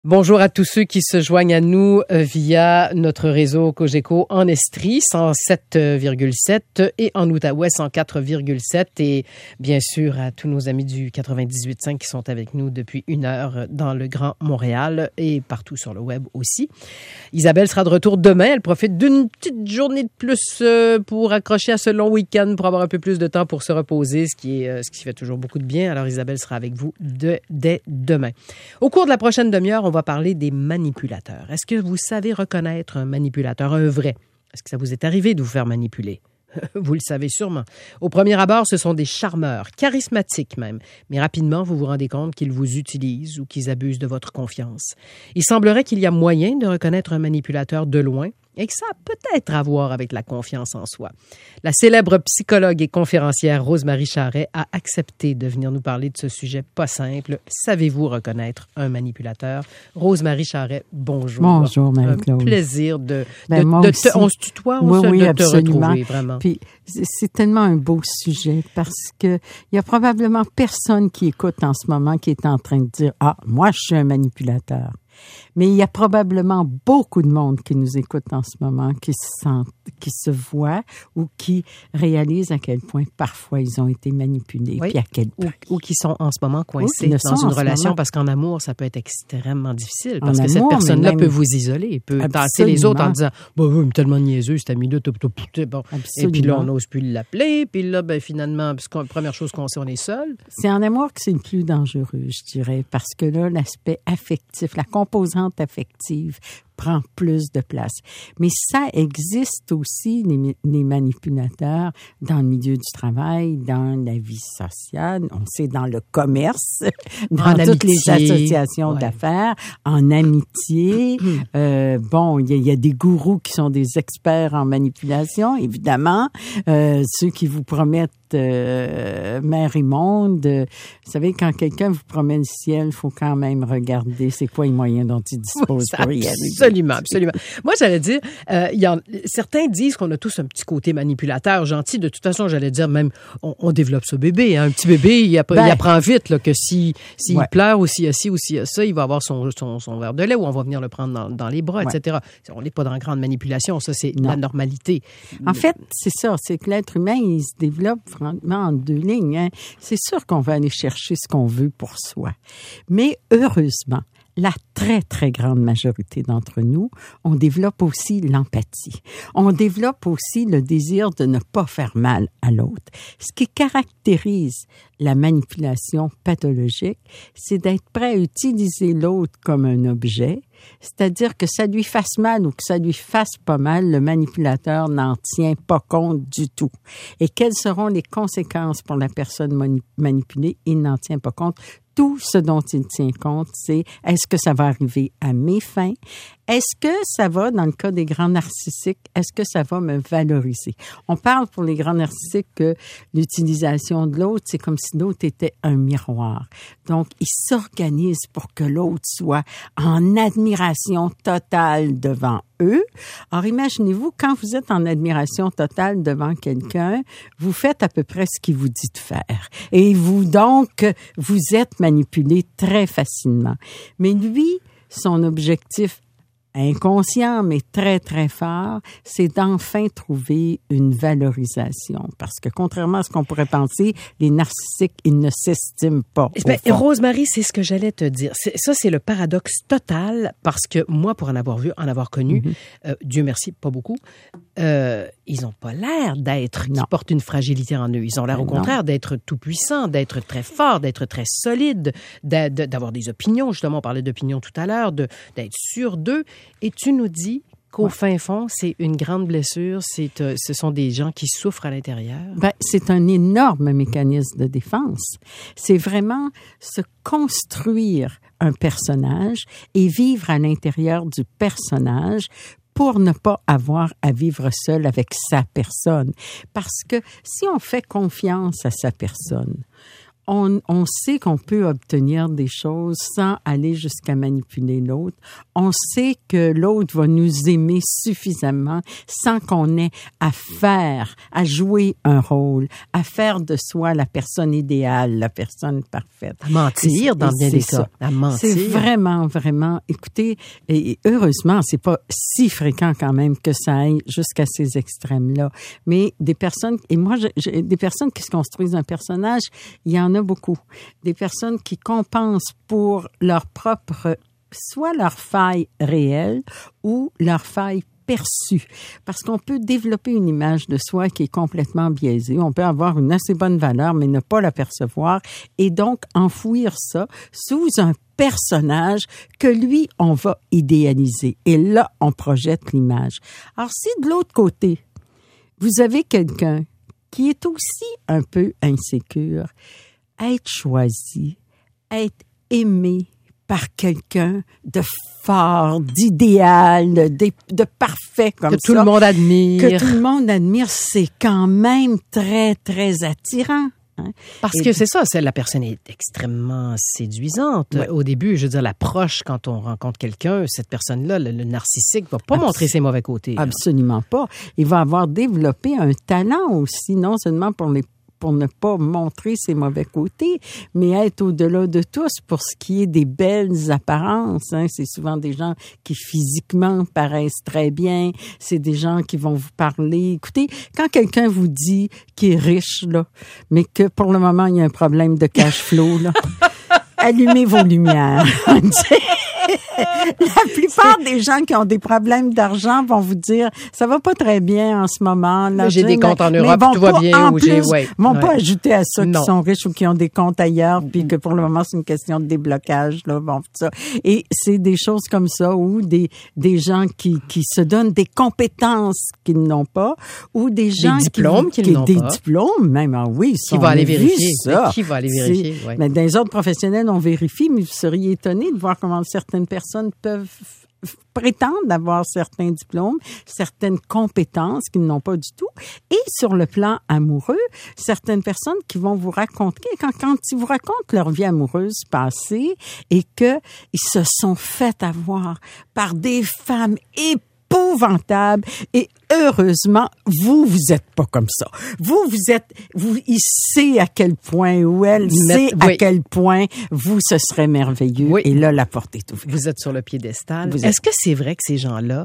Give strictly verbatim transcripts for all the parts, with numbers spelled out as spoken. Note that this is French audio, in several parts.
Bonjour à tous ceux qui se joignent à nous via notre réseau Cogeco en Estrie, cent sept virgule sept et en Outaouais, cent quatre virgule sept. Et bien sûr à tous nos amis du quatre-vingt-dix-huit virgule cinq qui sont avec nous depuis une heure dans le Grand Montréal et partout sur le web aussi. Isabelle sera de retour demain. Elle profite d'une petite journée de plus pour accrocher à ce long week-end, pour avoir un peu plus de temps pour se reposer, ce qui est ce qui fait toujours beaucoup de bien. Alors Isabelle sera avec vous de, dès demain. Au cours de la prochaine demi-heure, on va parler des manipulateurs. Est-ce que vous savez reconnaître un manipulateur, un vrai? Est-ce que ça vous est arrivé de vous faire manipuler? Vous le savez sûrement. Au premier abord, ce sont des charmeurs, charismatiques même. Mais rapidement, vous vous rendez compte qu'ils vous utilisent ou qu'ils abusent de votre confiance. Il semblerait qu'il y a moyen de reconnaître un manipulateur de loin et que ça a peut-être à voir avec la confiance en soi. La célèbre psychologue et conférencière Rose-Marie Charret a accepté de venir nous parler de ce sujet pas simple. Savez-vous reconnaître un manipulateur? Rose-Marie Charret, bonjour. Bonjour, Marie-Claude. Un plaisir de, ben, de, de te, on se tutoie, on oui, se, oui, de absolument. te retrouver, vraiment. Puis c'est tellement un beau sujet parce que il y a probablement personne qui écoute en ce moment qui est en train de dire « Ah, moi, je suis un manipulateur ». Mais il y a probablement beaucoup de monde qui nous écoute en ce moment, qui se sentent, qui se voient ou qui réalisent à quel point parfois ils ont été manipulés, oui. puis à quel point. Ou, ou qui sont en ce moment coincés oui, dans une relation, moment. parce qu'en amour, ça peut être extrêmement difficile, parce en que amour, cette personne-là même... peut vous isoler, peut passer les autres en disant « Bah oui, tellement niaiseux, cet ami-là, tout, tout, tout, bon. » Et puis là, on n'ose plus l'appeler, puis là, ben, finalement, parce que la première chose qu'on sait, on est seul. C'est en amour que c'est le plus dangereux, je dirais, parce que là, l'aspect affectif, la composante affective prend plus de place. Mais ça existe aussi, les, les manipulateurs, dans le milieu du travail, dans la vie sociale, on sait dans le commerce, dans en toutes amitié, les associations ouais. d'affaires, en amitié. euh, bon, il y, y a des gourous qui sont des experts en manipulation, évidemment. Euh, ceux qui vous promettent Euh, mer et monde. Euh, vous savez, quand quelqu'un vous promet le ciel, il faut quand même regarder c'est quoi les moyens dont il dispose oui, pour y aller. Absolument, absolument. Moi, j'allais dire, euh, y en, certains disent qu'on a tous un petit côté manipulateur, gentil. De toute façon, j'allais dire même, on, on développe ce bébé. Hein. Un petit bébé, il, app- ben, il apprend vite là, que si, s'il ouais. pleure ou s'il y a ci ou s'il y a ça, il va avoir son, son, son verre de lait ou on va venir le prendre dans, dans les bras, ouais. et cetera. On n'est pas dans grande manipulation, ça, c'est non. la normalité. En fait, c'est ça, c'est que l'être humain, il se développe en deux lignes. Hein. C'est sûr qu'on va aller chercher ce qu'on veut pour soi. Mais heureusement, la très, très grande majorité d'entre nous, on développe aussi l'empathie. On développe aussi le désir de ne pas faire mal à l'autre. Ce qui caractérise la manipulation pathologique, c'est d'être prêt à utiliser l'autre comme un objet, c'est-à-dire que ça lui fasse mal ou que ça lui fasse pas mal, le manipulateur n'en tient pas compte du tout. Et quelles seront les conséquences pour la personne mani- manipulée? Il n'en tient pas compte. Tout ce dont il tient compte, c'est est-ce que ça va arriver à mes fins? Est-ce que ça va, dans le cas des grands narcissiques, est-ce que ça va me valoriser? On parle pour les grands narcissiques que l'utilisation de l'autre, c'est comme si l'autre était un miroir. Donc, ils s'organisent pour que l'autre soit en admiration totale devant eux. Alors, imaginez-vous, quand vous êtes en admiration totale devant quelqu'un, vous faites à peu près ce qu'il vous dit de faire. Et vous, donc, vous êtes manipulé très facilement. Mais lui, son objectif inconscient, mais très, très fort, c'est d'enfin trouver une valorisation. Parce que, contrairement à ce qu'on pourrait penser, les narcissiques, ils ne s'estiment pas. Ben, Rose-Marie, c'est ce que j'allais te dire. C'est, ça, c'est le paradoxe total, parce que moi, pour en avoir vu, en avoir connu, mm-hmm. euh, Dieu merci, pas beaucoup, euh, ils n'ont pas l'air d'être, qui portent une fragilité en eux. Ils ont l'air, ben au contraire, non. d'être tout-puissants, d'être très forts, d'être très solides, d'avoir des opinions. Justement, on parlait d'opinions tout à l'heure, de, d'être sûrs d'eux. Et tu nous dis qu'au ouais. fin fond, c'est une grande blessure, c'est, euh, ce sont des gens qui souffrent à l'intérieur. Ben, c'est un énorme mécanisme de défense. C'est vraiment se construire un personnage et vivre à l'intérieur du personnage pour ne pas avoir à vivre seul avec sa personne. Parce que si on fait confiance à sa personne, on, on sait qu'on peut obtenir des choses sans aller jusqu'à manipuler l'autre. On sait que l'autre va nous aimer suffisamment sans qu'on ait à faire, à jouer un rôle, à faire de soi la personne idéale, la personne parfaite. À mentir dans bien des cas. À mentir. C'est vraiment, vraiment, écoutez, et heureusement, c'est pas si fréquent quand même que ça aille jusqu'à ces extrêmes-là. Mais des personnes, et moi, je, je, des personnes qui se construisent un personnage, il y en a beaucoup. Des personnes qui compensent pour leur propre, soit leur faille réelle ou leur faille perçue. Parce qu'on peut développer une image de soi qui est complètement biaisée. On peut avoir une assez bonne valeur, mais ne pas la percevoir et donc enfouir ça sous un personnage que lui, on va idéaliser. Et là, on projette l'image. Alors, si de l'autre côté, vous avez quelqu'un qui est aussi un peu insécure, être choisi, être aimé par quelqu'un de fort, d'idéal, de, de, de parfait comme ça. Que tout le monde admire. Que tout le monde admire, c'est quand même très, très attirant. Hein? Parce Et, que c'est ça, c'est, la personne est extrêmement séduisante. Ouais. Au début, je veux dire, l'approche quand on rencontre quelqu'un, cette personne-là, le, le narcissique, va pas Abs- montrer ses mauvais côtés. Absolument hein. pas. Il va avoir développé un talent aussi, non seulement pour les pour ne pas montrer ses mauvais côtés, mais être au-delà de tous pour ce qui est des belles apparences. Hein. C'est souvent des gens qui physiquement paraissent très bien. C'est des gens qui vont vous parler. Écoutez, quand quelqu'un vous dit qu'il est riche, là, mais que pour le moment, il y a un problème de cash flow, là, allumez vos lumières. La plupart des gens qui ont des problèmes d'argent vont vous dire ça va pas très bien en ce moment. Là, j'ai des comptes en Europe, tout va bien. Ou j'ai, ouais, vont ouais. pas ajouter à ça qu'ils sont riches ou qui ont des comptes ailleurs, puis que pour le moment c'est une question de déblocage. Là, bon, ça. Et c'est des choses comme ça où des des gens qui qui se donnent des compétences qu'ils n'ont pas, ou des gens des diplômes qui, qu'ils qui n'ont des pas. Des diplômes même. Ah oui, qui va aller vérifier ça. Qui va aller vérifier ouais. Mais dans les ordres professionnels, on vérifie, mais vous seriez étonné de voir comment certaines personnes peuvent prétendent avoir certains diplômes, certaines compétences qu'ils n'ont pas du tout. Et sur le plan amoureux, certaines personnes qui vont vous raconter, quand, quand ils vous racontent leur vie amoureuse passée et qu'ils se sont fait avoir par des femmes épouvantables et heureusement, vous, vous êtes pas comme ça. Vous, vous êtes, vous, il sait à quel point, ou elle sait oui. à quel point vous, ce serait merveilleux. Oui. Et là, la porte est ouverte. Vous êtes sur le piédestal. Vous Est-ce êtes... que c'est vrai que ces gens-là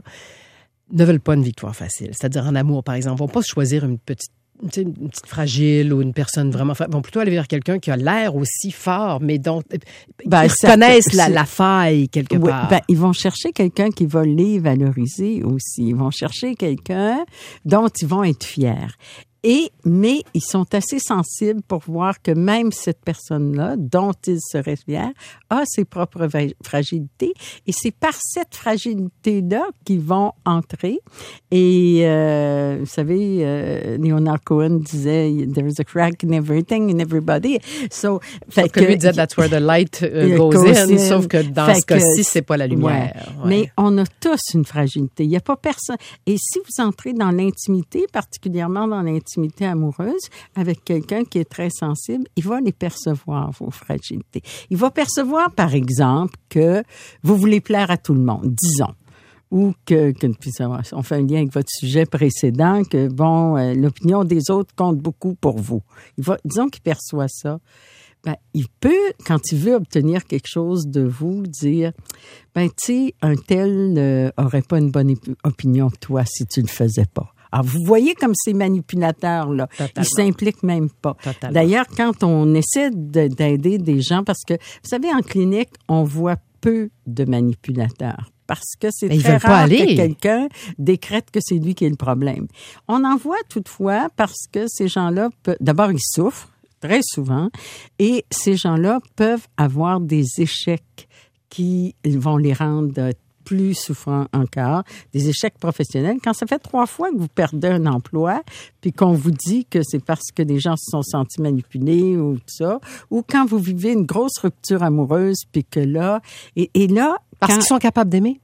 ne veulent pas une victoire facile? C'est-à-dire en amour, par exemple, vont pas choisir une petite une petite fragile ou une personne vraiment... Ils vont plutôt aller vers quelqu'un qui a l'air aussi fort, mais dont ben, ils reconnaissent la, la faille quelque oui, part. Ben, ils vont chercher quelqu'un qui va les valoriser aussi. Ils vont chercher quelqu'un dont ils vont être fiers. Et, mais ils sont assez sensibles pour voir que même cette personne-là, dont ils seraient fiers, a ses propres fragilités. Et c'est par cette fragilité-là qu'ils vont entrer. Et, euh, vous savez, euh, Leonard Cohen disait, there is a crack in everything, in everybody. So, fait sauf que, que lui disait, that's where the light uh, goes, goes in, in. Sauf que dans ce cas-ci, c'est pas la lumière. Ouais. Ouais. Mais on a tous une fragilité. Il n'y a pas personne. Et si vous entrez dans l'intimité, particulièrement dans l'intimité, amoureuse avec quelqu'un qui est très sensible, il va les percevoir, vos fragilités. Il va percevoir, par exemple, que vous voulez plaire à tout le monde, disons. Ou que, que puis ça, on fait un lien avec votre sujet précédent, que, bon, euh, l'opinion des autres compte beaucoup pour vous. Il va, disons qu'il perçoit ça. Ben, il peut, quand il veut obtenir quelque chose de vous, dire, ben, tu sais, un tel euh, aurait pas une bonne opinion de toi si tu le faisais pas. Alors, vous voyez comme ces manipulateurs-là, Totalement. Ils s'impliquent même pas. Totalement. D'ailleurs, quand on essaie de, d'aider des gens, parce que, vous savez, en clinique, on voit peu de manipulateurs. Parce que c'est Mais très rare que quelqu'un décrète que c'est lui qui est le problème. On en voit toutefois parce que ces gens-là, peut, d'abord, ils souffrent très souvent, et ces gens-là peuvent avoir des échecs qui vont les rendre plus souffrants encore, des échecs professionnels. Quand ça fait trois fois que vous perdez un emploi, puis qu'on vous dit que c'est parce que des gens se sont sentis manipulés ou tout ça, ou quand vous vivez une grosse rupture amoureuse, puis que là, et, et là... Parce quand, qu'ils sont capables d'aimer?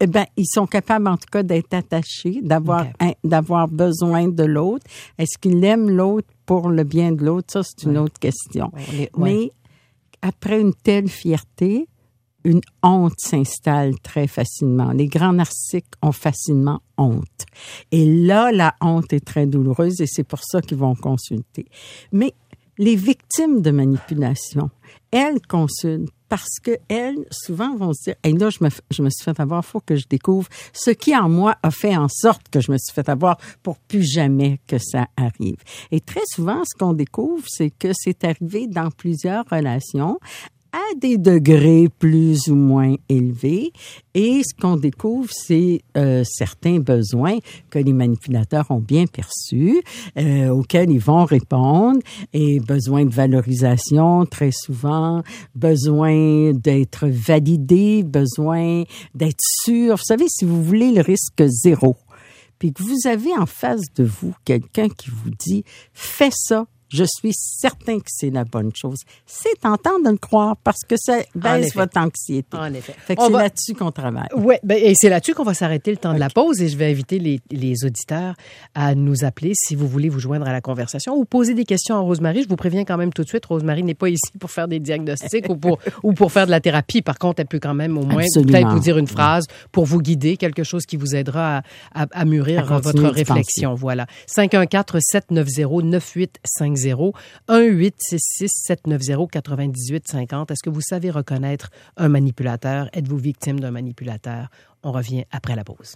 Eh ben, ils sont capables, en tout cas, d'être attachés, d'avoir, okay. un, d'avoir besoin de l'autre. Est-ce qu'ils aiment l'autre pour le bien de l'autre? Ça, c'est une ouais. autre question. Ouais, les, ouais. Mais après une telle fierté, une honte s'installe très facilement. Les grands narcissiques ont facilement honte. Et là, la honte est très douloureuse et c'est pour ça qu'ils vont consulter. Mais les victimes de manipulation, elles consultent parce qu'elles, souvent, vont se dire « Hey, là, je me, je me suis fait avoir, il faut que je découvre ce qui en moi a fait en sorte que je me suis fait avoir pour plus jamais que ça arrive. » Et très souvent, ce qu'on découvre, c'est que c'est arrivé dans plusieurs relations à des degrés plus ou moins élevés. Et ce qu'on découvre, c'est euh, certains besoins que les manipulateurs ont bien perçus, euh, auxquels ils vont répondre, et besoin de valorisation très souvent, besoin d'être validé, besoin d'être sûr. Vous savez, si vous voulez le risque zéro, puis que vous avez en face de vous quelqu'un qui vous dit « Fais ça », je suis certain que c'est la bonne chose. C'est tentant de le croire parce que ça baisse votre anxiété. En effet. Fait que c'est va... là-dessus qu'on travaille. Oui, ben, et c'est là-dessus qu'on va s'arrêter le temps okay. de la pause et je vais inviter les, les auditeurs à nous appeler si vous voulez vous joindre à la conversation ou poser des questions à Rosemary. Je vous préviens quand même tout de suite, Rosemary n'est pas ici pour faire des diagnostics ou pour ou pour faire de la thérapie. Par contre, elle peut quand même au moins Absolument. peut-être vous dire une phrase pour vous guider, quelque chose qui vous aidera à, à, à mûrir à votre réflexion. Penser. Voilà. cinq un quatre, sept neuf zéro, neuf huit cinq zéro un huit six six, sept neuf zéro, neuf huit cinq zéro. Est-ce que vous savez reconnaître un manipulateur? Êtes-vous victime d'un manipulateur? On revient après la pause.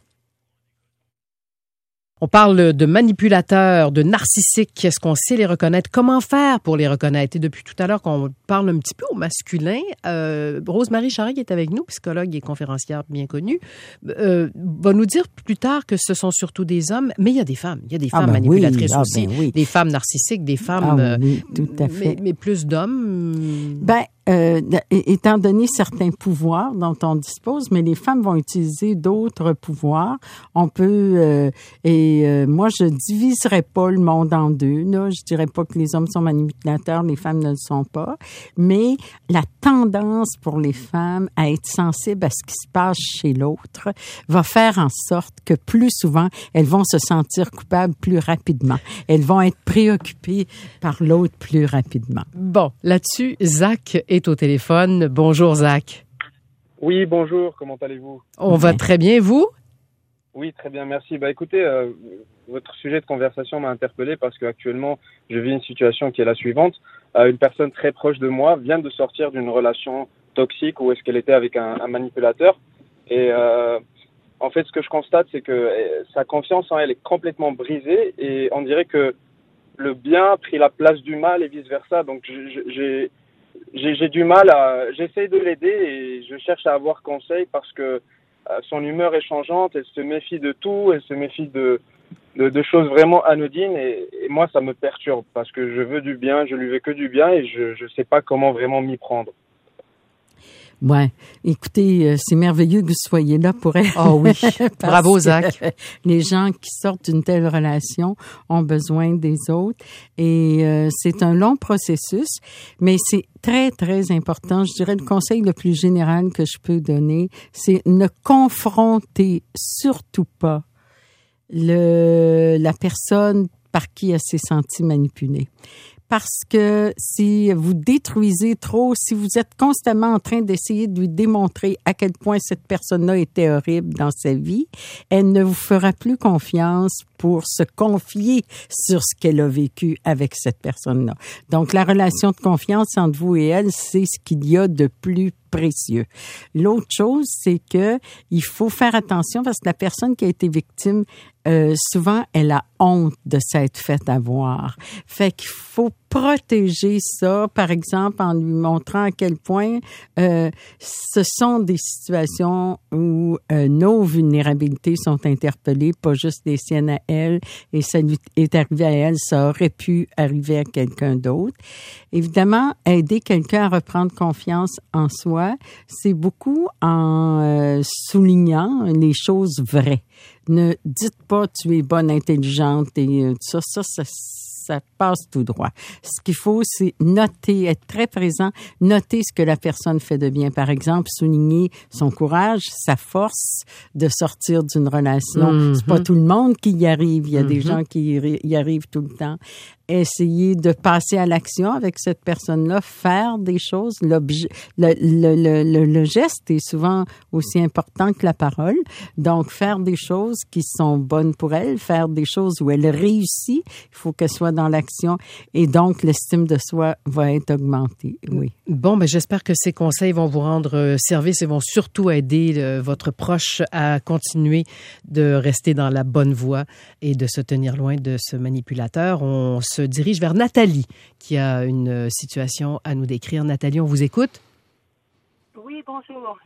On parle de manipulateurs, de narcissiques. Est-ce qu'on sait les reconnaître? Comment faire pour les reconnaître? Et depuis tout à l'heure qu'on parle un petit peu au masculin, euh, Rosemary Charest, qui est avec nous, psychologue et conférencière bien connue, euh, va nous dire plus tard que ce sont surtout des hommes, mais il y a des femmes. Il y a des femmes ah ben manipulatrices oui, aussi, ah ben oui. des femmes narcissiques, des femmes, ah oui, tout à fait. Mais, mais plus d'hommes. Ben, Euh, étant donné certains pouvoirs dont on dispose, mais les femmes vont utiliser d'autres pouvoirs. On peut euh, et euh, moi je diviserais pas le monde en deux. Là, je dirais pas que les hommes sont manipulateurs, les femmes ne le sont pas. Mais la tendance pour les femmes à être sensibles à ce qui se passe chez l'autre va faire en sorte que plus souvent elles vont se sentir coupables plus rapidement. Elles vont être préoccupées par l'autre plus rapidement. Bon, là-dessus, Zach est au téléphone. Bonjour, Zach. Oui, bonjour. Comment allez-vous? On va très bien, vous? Oui, très bien, merci. Bah, écoutez, euh, votre sujet de conversation m'a interpellé parce qu'actuellement, je vis une situation qui est la suivante. Euh, une personne très proche de moi vient de sortir d'une relation toxique où est-ce qu'elle était avec un, un manipulateur. Et euh, en fait, ce que je constate, c'est que sa confiance en elle est complètement brisée et on dirait que le bien a pris la place du mal et vice-versa. Donc, j'ai... J'ai, j'ai du mal à... J'essaye de l'aider et je cherche à avoir conseil parce que euh, son humeur est changeante, elle se méfie de tout, elle se méfie de, de, de choses vraiment anodines et, et moi, ça me perturbe parce que je veux du bien, je lui veux que du bien et je ne sais pas comment vraiment m'y prendre. Ouais, écoutez, euh, c'est merveilleux que vous soyez là pour elle. Oh oui, bravo Zach. Les gens qui sortent d'une telle relation ont besoin des autres et euh, c'est un long processus, mais c'est très, très important. Je dirais le conseil le plus général que je peux donner, c'est ne confronter surtout pas le, la personne par qui elle s'est sentie manipulée. Parce que si vous détruisez trop, si vous êtes constamment en train d'essayer de lui démontrer à quel point cette personne-là était horrible dans sa vie, elle ne vous fera plus confiance pour se confier sur ce qu'elle a vécu avec cette personne-là. Donc, la relation de confiance entre vous et elle, c'est ce qu'il y a de plus précieux. L'autre chose, c'est que il faut faire attention parce que la personne qui a été victime, euh, souvent, elle a honte de s'être fait avoir. Fait qu'il faut protéger ça, par exemple, en lui montrant à quel point euh, ce sont des situations où euh, nos vulnérabilités sont interpellées, pas juste les siennes à elle, et ça lui est arrivé à elle, ça aurait pu arriver à quelqu'un d'autre. Évidemment, aider quelqu'un à reprendre confiance en soi, c'est beaucoup en euh, soulignant les choses vraies. Ne dites pas tu es bonne, intelligente et euh, ça, ça, ça ça passe tout droit. Ce qu'il faut, c'est noter, être très présent, noter ce que la personne fait de bien. Par exemple, souligner son courage, sa force de sortir d'une relation. Mm-hmm. C'est pas tout le monde qui y arrive. Il y a mm-hmm. des gens qui y arrivent tout le temps. Essayer de passer à l'action avec cette personne-là, faire des choses. L'objet, le, le, le, le, le geste est souvent aussi important que la parole. Donc, faire des choses qui sont bonnes pour elle, faire des choses où elle réussit. Il faut qu'elle soit dans l'action. Et donc, l'estime de soi va être augmentée. Oui. Bon, ben j'espère que ces conseils vont vous rendre service et vont surtout aider le, votre proche à continuer de rester dans la bonne voie et de se tenir loin de ce manipulateur. On se dirige vers Nathalie, qui a une situation à nous décrire. Nathalie, on vous écoute? Oui, bonjour.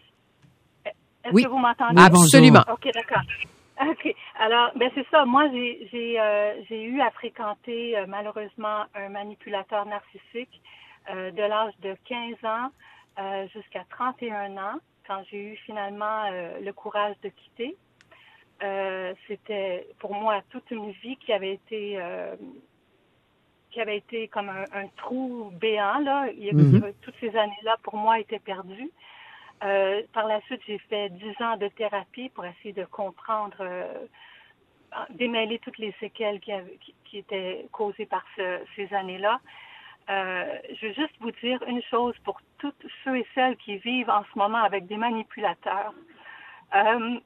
Est-ce oui. que vous m'entendez? Absolument. OK, d'accord. OK. Alors, ben c'est ça. Moi, j'ai j'ai euh, j'ai eu à fréquenter euh, malheureusement un manipulateur narcissique euh, de l'âge de quinze ans euh, jusqu'à trente et un ans, quand j'ai eu finalement euh, le courage de quitter. Euh, c'était pour moi toute une vie qui avait été euh, qui avait été comme un, un trou béant là. Il y a, mm-hmm. Toutes ces années-là pour moi étaient perdues. Euh, par la suite, j'ai fait dix ans de thérapie pour essayer de comprendre, euh, démêler toutes les séquelles qui, avaient, qui, qui étaient causées par ce, ces années-là. Euh, je veux juste vous dire une chose pour tous ceux et celles qui vivent en ce moment avec des manipulateurs. Euh,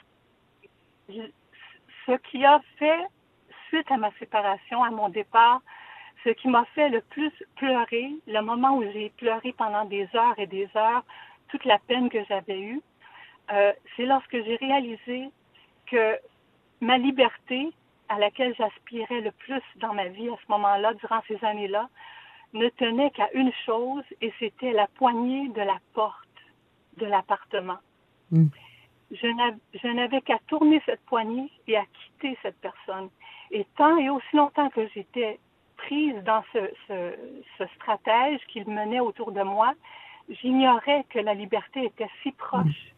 je, ce qui a fait, suite à ma séparation, à mon départ, ce qui m'a fait le plus pleurer, le moment où j'ai pleuré pendant des heures et des heures, toute la peine que j'avais eue, euh, c'est lorsque j'ai réalisé que ma liberté, à laquelle j'aspirais le plus dans ma vie à ce moment-là, durant ces années-là, ne tenait qu'à une chose, et c'était la poignée de la porte de l'appartement. Mm. Je n'avais qu'à tourner cette poignée et à quitter cette personne. Et tant et aussi longtemps que j'étais prise dans ce, ce, ce stratège qu'il menait autour de moi, j'ignorais que la liberté était si proche.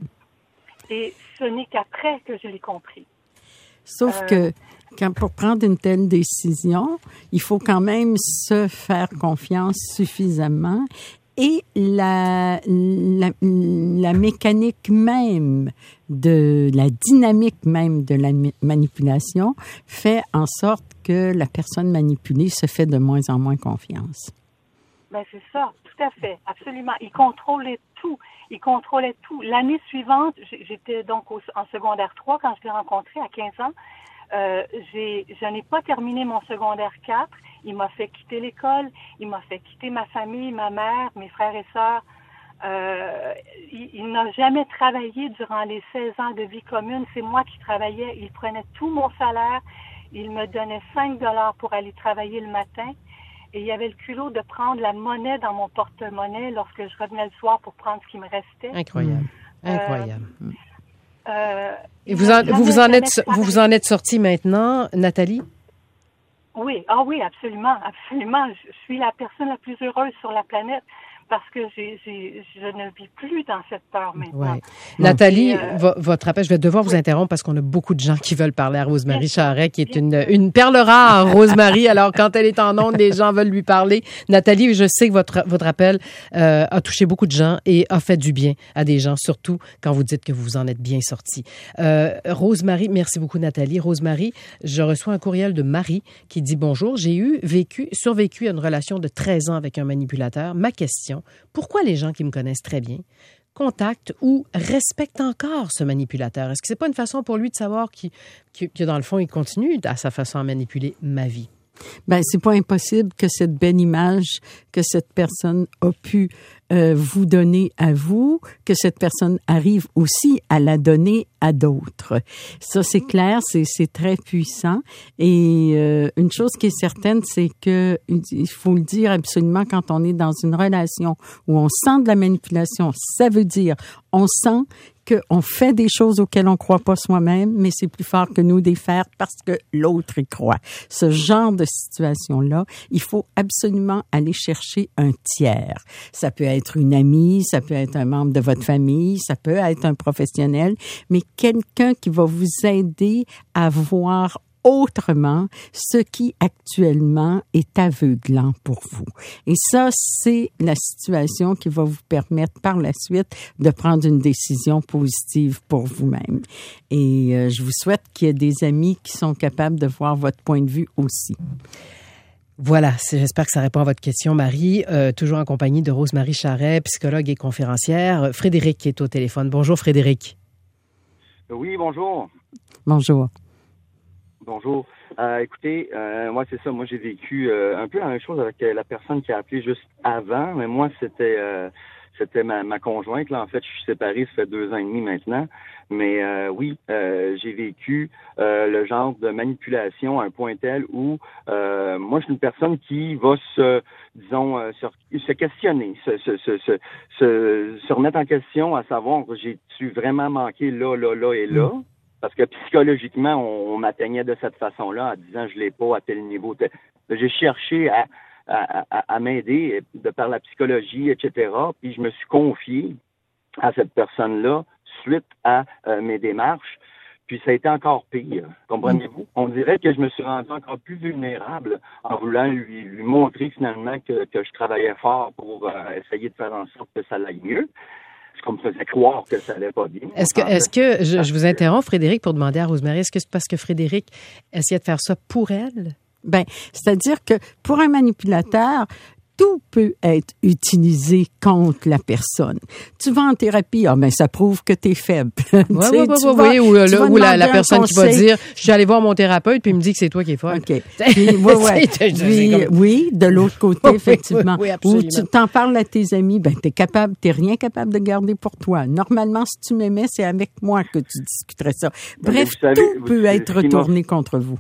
Et ce n'est qu'après que je l'ai compris. Sauf euh, que quand, pour prendre une telle décision, il faut quand même se faire confiance suffisamment. Et la, la, la mécanique même de la dynamique même de la manipulation fait en sorte que la personne manipulée se fait de moins en moins confiance. Ben c'est ça, tout à fait, absolument. Il contrôlait tout. Il contrôlait tout. L'année suivante, j'étais donc au, en secondaire trois quand je l'ai rencontré à quinze ans. Euh, j'ai, je n'ai pas terminé mon secondaire quatre. Il m'a fait quitter l'école. Il m'a fait quitter ma famille, ma mère, mes frères et sœurs. Euh, il, il n'a jamais travaillé durant les seize ans de vie commune. C'est moi qui travaillais. Il prenait tout mon salaire. Il me donnait cinq dollars pour aller travailler le matin. Et il y avait le culot de prendre la monnaie dans mon porte-monnaie lorsque je revenais le soir pour prendre ce qui me restait. Incroyable. Incroyable. Euh, euh, Et vous, en, vous, vous, en êtes, vous vous en êtes sortie maintenant, Nathalie? Oui, ah oui, absolument, absolument. Je suis la personne la plus heureuse sur la planète parce que j'ai, j'ai, je ne vis plus dans cette peur maintenant. Ouais. Nathalie, euh, vo- votre appel, je vais devoir oui. vous interrompre parce qu'on a beaucoup de gens qui veulent parler à Rosemarie Charest, qui est une, une perle rare, Rosemarie. Alors, quand elle est en ondes, les gens veulent lui parler. Nathalie, je sais que votre, votre appel euh, a touché beaucoup de gens et a fait du bien à des gens, surtout quand vous dites que vous vous en êtes bien sortie. Euh, Rosemarie, merci beaucoup, Nathalie. Rosemarie, je reçois un courriel de Marie qui dit « Bonjour, j'ai eu vécu, survécu à une relation de treize ans avec un manipulateur. Ma question, pourquoi les gens qui me connaissent très bien contactent ou respectent encore ce manipulateur? Est-ce que c'est pas une façon pour lui de savoir qu'il, que, que dans le fond, il continue à sa façon à manipuler ma vie? Ben, c'est pas impossible que cette belle image que cette personne a pu euh, vous donner à vous, que cette personne arrive aussi à la donner à d'autres. Ça, c'est clair, c'est, c'est très puissant. Et euh, une chose qui est certaine, c'est que il faut le dire absolument quand on est dans une relation où on sent de la manipulation, ça veut dire on sent qu'on fait des choses auxquelles on ne croit pas soi-même, mais c'est plus fort que nous d'y faire parce que l'autre y croit. Ce genre de situation-là, il faut absolument aller chercher un tiers. Ça peut être une amie, ça peut être un membre de votre famille, ça peut être un professionnel, mais quelqu'un qui va vous aider à voir autrement ce qui actuellement est aveuglant pour vous. Et ça, c'est la situation qui va vous permettre par la suite de prendre une décision positive pour vous-même. Et euh, je vous souhaite qu'il y ait des amis qui sont capables de voir votre point de vue aussi. Voilà, c'est, j'espère que ça répond à votre question, Marie. Euh, toujours en compagnie de Rose-Marie Charret, psychologue et conférencière. Frédéric qui est au téléphone. Bonjour, Frédéric. Oui, bonjour. Bonjour. Bonjour. Euh, écoutez, euh, moi, c'est ça. Moi, j'ai vécu euh, un peu la même chose avec la personne qui a appelé juste avant, mais moi, c'était euh, c'était ma, ma conjointe. Là, en fait, je suis séparé, ça fait deux ans et demi maintenant. Mais euh, oui, euh, j'ai vécu euh, le genre de manipulation à un point tel où euh, moi, je suis une personne qui va se, disons, euh, se, se questionner, se, se, se, se, se, se remettre en question, à savoir, j'ai-tu vraiment manqué là, là, là et là? Parce que psychologiquement, on, on m'atteignait de cette façon-là, en disant je l'ai pas à tel niveau. J'ai cherché à, à, à, à m'aider de par la psychologie, et cetera. Puis je me suis confié à cette personne-là suite à euh, mes démarches. Puis ça a été encore pire, comprenez-vous? On dirait que je me suis rendu encore plus vulnérable en voulant lui, lui montrer finalement que, que je travaillais fort pour euh, essayer de faire en sorte que ça aille mieux. Qu'on me faisait croire que ça allait pas bien. Est-ce que, est-ce que je, je vous interromps, Frédéric, pour demander à Rose-Marie, est-ce que c'est parce que Frédéric essayait de faire ça pour elle? Ben, c'est-à-dire que pour un manipulateur, tout peut être utilisé contre la personne. Tu vas en thérapie, ah ben ça prouve que t'es faible. Oui, oui, oui, oui, ou, le, ou la, la personne qui va dire, je suis allée voir mon thérapeute puis il me dit que c'est toi qui es folle. OK. Puis, ouais, ouais. Puis, comme... Oui, de l'autre côté, effectivement. Oui, oui, oui, ou tu t'en parles à tes amis, ben t'es capable, t'es rien capable de garder pour toi. Normalement, si tu m'aimais, c'est avec moi que tu discuterais ça. Bref, savez, tout vous, peut être retourné contre vous.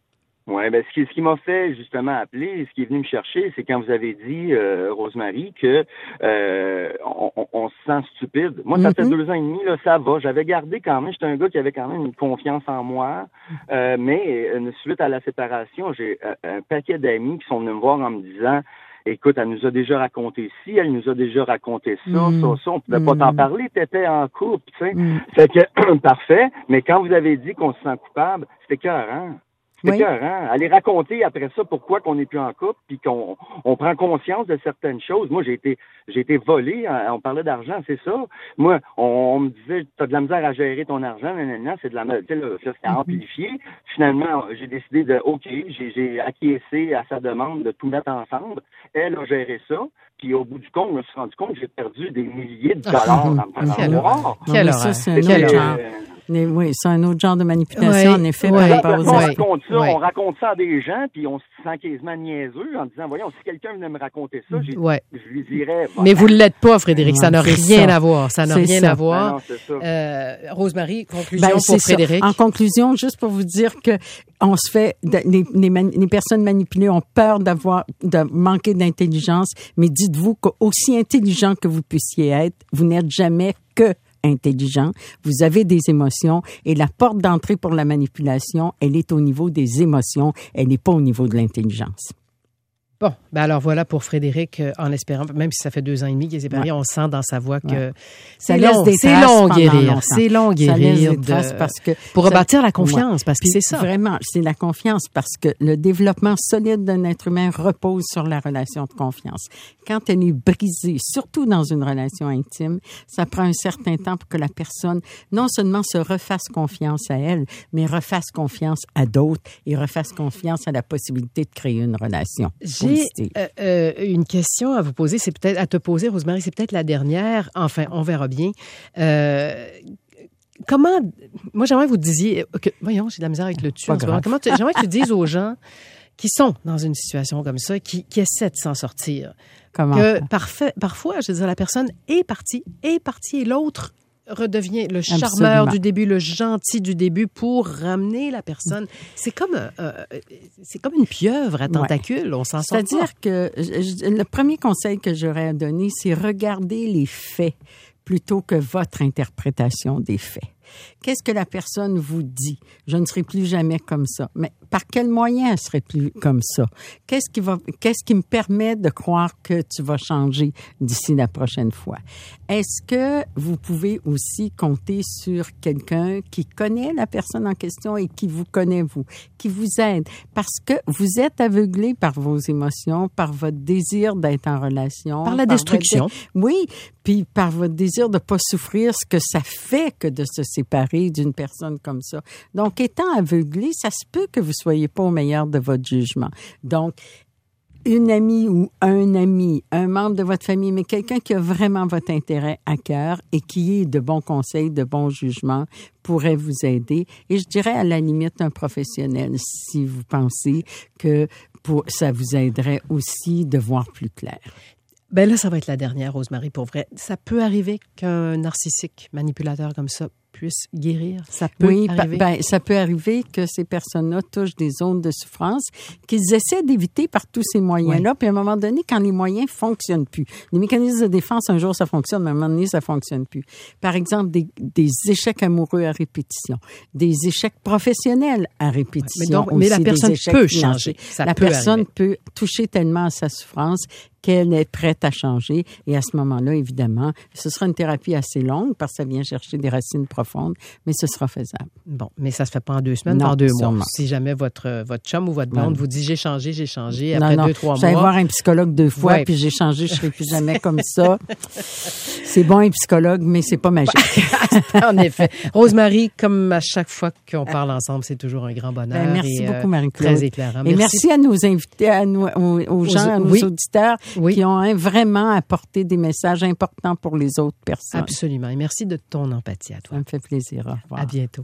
Oui, ben ce qui, ce qui m'a fait justement appeler, ce qui est venu me chercher, c'est quand vous avez dit, euh, Rose-Marie, que euh, on, on, on se sent stupide. Moi, ça mm-hmm. fait deux ans et demi, là, ça va. J'avais gardé quand même, j'étais un gars qui avait quand même une confiance en moi, euh, mais euh, suite à la séparation, j'ai euh, un paquet d'amis qui sont venus me voir en me disant, écoute, elle nous a déjà raconté ci, elle nous a déjà raconté ça, mm. ça, ça, on pouvait mm. pas t'en parler, t'étais en couple, tu sais. Mm. Fait que, parfait, mais quand vous avez dit qu'on se sent coupable, c'était écœurant. C'est oui. Cœur, hein? Aller raconter après ça pourquoi qu'on n'est plus en couple puis qu'on on prend conscience de certaines choses. Moi, j'ai été j'ai été volé, hein, on parlait d'argent, c'est ça. Moi, on, on me disait t'as de la misère à gérer ton argent, nanana, c'est de la tu sais là, ça c'était amplifié. Finalement, j'ai décidé de OK, j'ai, j'ai acquiescé à sa demande de tout mettre ensemble. Elle a géré ça. Puis au bout du compte, je me suis rendu compte que j'ai perdu des milliers de dollars en me faisant voir. Quelle horreur. Ça, c'est un autre genre. Mais oui, c'est un autre genre de manipulation, oui, en effet, oui, par rapport aux on raconte ça, oui. on raconte ça à des gens, puis on se sent quasiment niaiseux en disant, voyons, si quelqu'un venait me raconter ça, j'ai, ouais. je lui dirais... Bon, mais vous ne l'êtes pas, Frédéric, non, ça n'a rien ça. à voir, ça n'a c'est rien ça. à voir. Ben non, c'est ça. Euh, Rose-Marie, conclusion ben, pour Frédéric. Ça. En conclusion, juste pour vous dire que on se fait, les, les, les personnes manipulées ont peur d'avoir, de manquer d'intelligence, mais dites-vous qu'aussi intelligent que vous puissiez être, vous n'êtes jamais que intelligent, vous avez des émotions et la porte d'entrée pour la manipulation, elle est au niveau des émotions, elle n'est pas au niveau de l'intelligence. Bon, ben alors voilà pour Frédéric, euh, en espérant, même si ça fait deux ans et demi qu'il est séparé, ouais. on sent dans sa voix que ouais. c'est, ça long, laisse des c'est long guérir, longtemps. c'est long guérir, ça laisse des de, traces parce que pour ça, rebâtir la confiance, ouais. parce que Puis c'est ça. Vraiment, c'est la confiance parce que le développement solide d'un être humain repose sur la relation de confiance. Quand elle est brisée, surtout dans une relation intime, ça prend un certain temps pour que la personne non seulement se refasse confiance à elle, mais refasse confiance à d'autres et refasse confiance à la possibilité de créer une relation positive. J'ai, euh, euh, Euh, une question à vous poser, c'est peut-être à te poser, Rose-Marie, c'est peut-être la dernière. Enfin, on verra bien. Euh, comment, moi, j'aimerais que vous disiez, que, voyons, j'ai de la misère avec le tu. Comment tu, j'aimerais que tu dises aux gens qui sont dans une situation comme ça, qui, qui essaient de s'en sortir, comment que parfait, parfois, je veux dire, la personne est partie, est partie, et l'autre redevient le charmeur Absolument. du début, le gentil du début pour ramener la personne. C'est comme, euh, c'est comme une pieuvre à tentacules, ouais. on s'en sort pas. C'est-à-dire que je, le premier conseil que j'aurais à donner, c'est regarder les faits plutôt que votre interprétation des faits. Qu'est-ce que la personne vous dit? Je ne serai plus jamais comme ça. Mais par quel moyen elle serait plus comme ça? Qu'est-ce qui va, qu'est-ce qui me permet de croire que tu vas changer d'ici la prochaine fois? Est-ce que vous pouvez aussi compter sur quelqu'un qui connaît la personne en question et qui vous connaît, vous, qui vous aide? Parce que vous êtes aveuglé par vos émotions, par votre désir d'être en relation. Par la par destruction. Votre, oui, puis par votre désir de ne pas souffrir ce que ça fait que de se séparer d'une personne comme ça. Donc, étant aveuglé, ça se peut que vous ne soyez pas au meilleur de votre jugement. Donc, une amie ou un ami, un membre de votre famille, mais quelqu'un qui a vraiment votre intérêt à cœur et qui est de bons conseils, de bons jugements, pourrait vous aider. Et je dirais à la limite un professionnel si vous pensez que pour, ça vous aiderait aussi de voir plus clair. Ben là, ça va être la dernière, Rosemary, pour vrai. Ça peut arriver qu'un narcissique manipulateur comme ça puisse guérir. Ça peut oui, arriver. Ben, ça peut arriver que ces personnes-là touchent des zones de souffrance qu'ils essaient d'éviter par tous ces moyens-là. Oui. Puis à un moment donné, quand les moyens fonctionnent plus, les mécanismes de défense, un jour ça fonctionne, mais à un moment donné, ça fonctionne plus. Par exemple, des, des échecs amoureux à répétition, des échecs professionnels à répétition. Mais, donc, mais la personne peut changer. Ça la peut personne arriver. peut toucher tellement à sa souffrance qu'elle est prête à changer. Et à ce moment-là, évidemment, ce sera une thérapie assez longue parce que ça vient chercher des racines profondes, mais ce sera faisable. Bon, mais ça se fait pas en deux semaines, non, en deux sûrement. mois. Si jamais votre, votre chum ou votre blonde non. vous dit « j'ai changé, j'ai changé », après non, non. deux, trois mois... J'allais voir un psychologue deux fois, ouais. puis j'ai changé, je ne serai plus jamais comme ça. C'est bon un psychologue, mais c'est pas magique. En effet. Rosemary, comme à chaque fois qu'on parle ensemble, c'est toujours un grand bonheur. Ben, merci et, beaucoup, euh, Marie-Claude. Très éclairant. Et merci. merci à nos invités, à nos, aux, aux gens, à nos oui. auditeurs oui. qui ont hein, vraiment apporté des messages importants pour les autres personnes. Absolument. Et merci de ton empathie à toi. Ça me fait plaisir. Au revoir. À bientôt.